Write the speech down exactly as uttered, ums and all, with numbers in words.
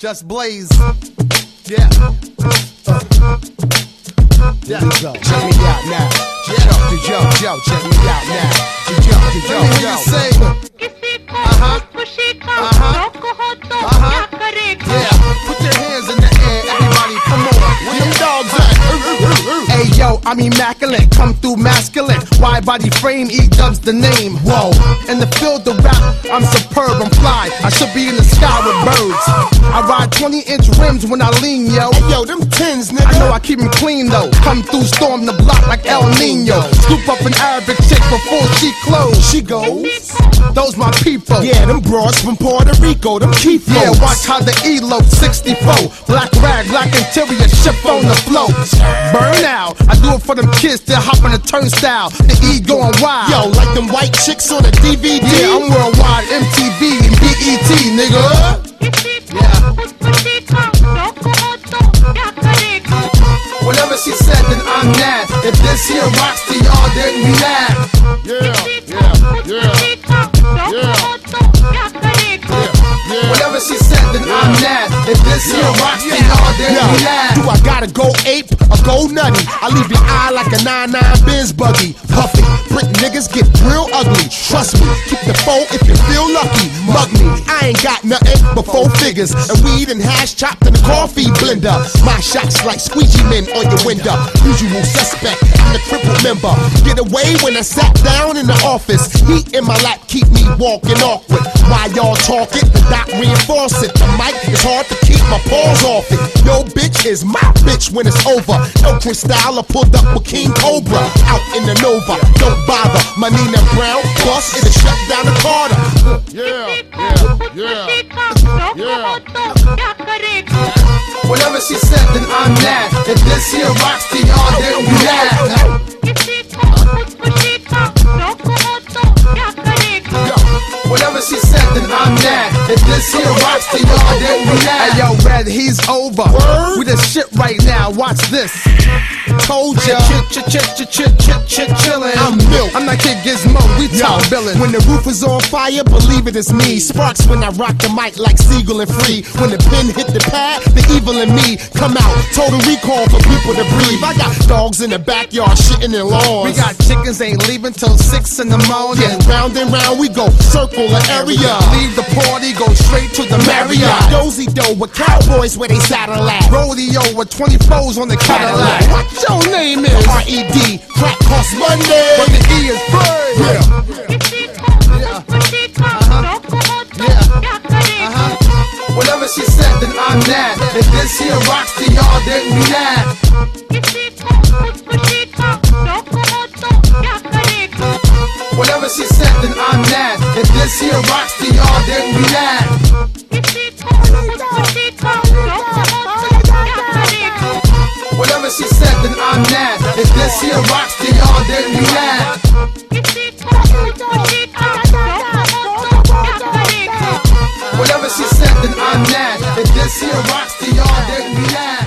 Just Blaze. Yeah. Uh. Yeah. Go. Check me out now. Yo, yo, yo, check me out now. Yo, yo, yo, yo. Say. Uh-huh. Uh-huh. Uh-huh. Yeah. Put your hands in the air, everybody. Come on. Where them dogs at? Hey yo, I'm immaculate, come through masculine. Wide body frame, E-Dub's the name. Whoa, in the field of rap, I'm superb, I'm fly. I should be in the sky with birds. I ride twenty inch rims when I lean, yo. Hey yo, them tins, nigga. I know I keep them clean though. Come through, storm the block like El Nino. Scoop up an Arabic chick before she close. She goes, those my people. Yeah, them broads from Puerto Rico, them keep flows. Yeah, watch how the E-Lope sixty-four. Black rag, black interior, ship on the float. Burn out, I do it for them kids that hop on the turnstile. The E going wild. Yo, like them white chicks on a D V D. Yeah, I'm worldwide, M T V and B E T, nigga. Yeah. Whatever she said, then I'm mad. If this here rocks to y'all, then we laugh. Yeah, yeah, yeah, yeah. Whatever she said, then I'm mad. If this here rocks to y'all, then we laugh. Do I gotta go ape or go nutty? I leave your eye like a nine nine Benz buggy. Puffy, brick niggas get real ugly. Trust me, keep the phone if you feel lucky. Mug me, I ain't got nothing but four figures and weed and hash chopped in the coffee blender. My shots like squeegee men on your window. Usual suspect, I'm the crippled member. Get away when I sat down in the office. Heat in my lap keep me walking awkward. While y'all talk it, the doc reinforce it. The mic is hard to keep my paws off it. Yo bitch is my bitch when it's over. No Cristal, I pulled up with King Cobra. Out in the Nova, don't bother. My Nina Brown, boss, it'll shut down the Carter. Yeah, yeah, yeah, yeah. Whatever she said, then I'm mad. If this here rocks to y'all, then we laugh. Whatever she said, then I'm mad. If this here rocks to y'all, then we laugh. Hey yo, Red, he's over. Word? We the shit right now. Watch this. Told ya, chit chit chit chit chit chit chillin'. I'm milk. I'm not Kid Gizmo. We top billin'. When the roof is on fire, believe it is me. Sparks when I rock the mic like Siegel and Free. When the pen hit the pad, the evil in me come out. Total recall for people to breathe. I got dogs in the backyard shitting in lawns. We got chickens ain't leaving till six in the morning. Yeah, round and round we go, circle the area. Leave the party, go straight to the Marriott. Dozy dough with cowboys where they saddle at. Rodeo with twenty-fours on the Cadillac. What your name is? R E D, crack cost Monday. But the E is free. Yeah. Yeah. Uh-huh. Yeah. Uh-huh. Whatever she said, then I'm mad. If this here rocks to y'all, then we laugh. Whatever she said, then I'm mad. If this here rocks to y'all, then we laugh. Whatever she said, then I'm mad. If this here rocks to y'all, then we laugh. Whatever she said, then I'm mad. If this here rocks to y'all, then we laugh.